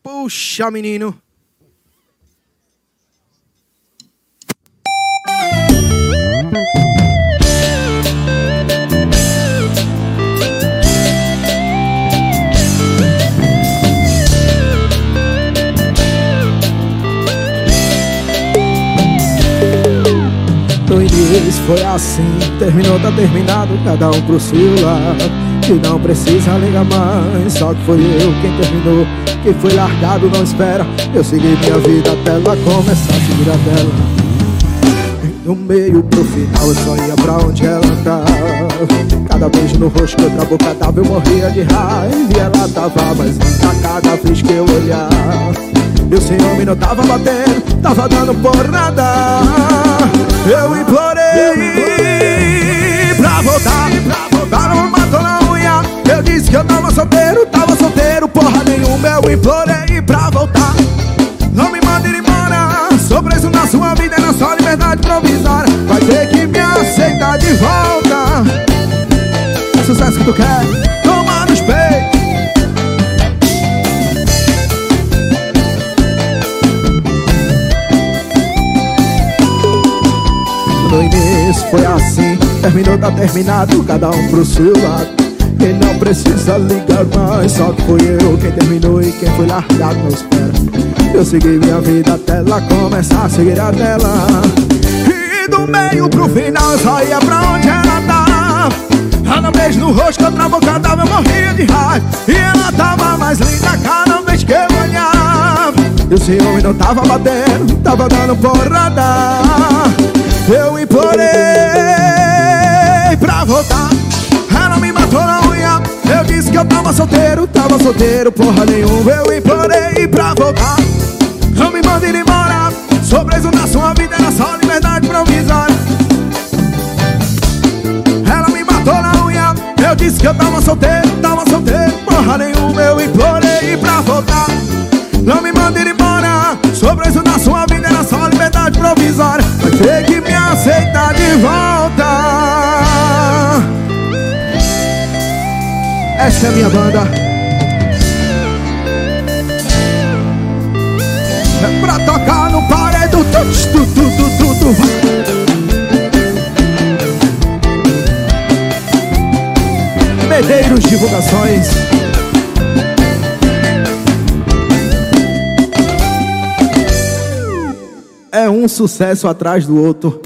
Puxa, menino. No início foi assim, terminou, tá terminado, cada um pro seu lado. E não precisa ligar mais, só que foi eu quem terminou. Quem foi largado não espera, eu segui minha vida até ela começar a seguir a dela. Do meio pro final eu só ia pra onde ela tava. Cada beijo no rosto que outra boca dava eu morria de raiva. E ela tava mais linda cada vez que eu olhava. Meu ciúme não tava batendo, tava dando por nada. Eu implorei pra voltar, pra não matou na unha. Eu disse que eu tava solteiro, porra nenhuma. Eu implorei pra voltar, não me mande embora. Sou preso na sua vida e na sua liberdade provisória. Vai ter que me aceitar de volta. É sucesso que tu quer, toma nos peitos. No início foi assim, terminou, tá terminado, cada um pro seu lado. E não precisa ligar mais, só que foi eu quem terminou e quem foi largado não espera. Eu segui minha vida até ela começar a seguir a dela. E do meio pro final eu só ia pra onde ela tava. Cada beijo no rosto, outra boca dava, eu morria de raiva. E ela tava mais linda cada vez que eu olhava. E o ciúme não tava batendo, tava dando porrada. Eu implorei pra voltar, ela me matou na unha. Eu disse que eu tava solteiro, porra nenhuma. Eu implorei pra voltar, não me mande embora. Sou preso na sua vida, era só liberdade provisória. Ela me matou na unha. Eu disse que eu tava solteiro, porra nenhuma. Eu implorei pra voltar, não me mande embora. Sou preso na sua vida, era só liberdade provisória. Vai ter que me aceitar de volta. Essa é a minha banda. É pra tocar no paredão. Medeiros Divulgações. É um sucesso atrás do outro.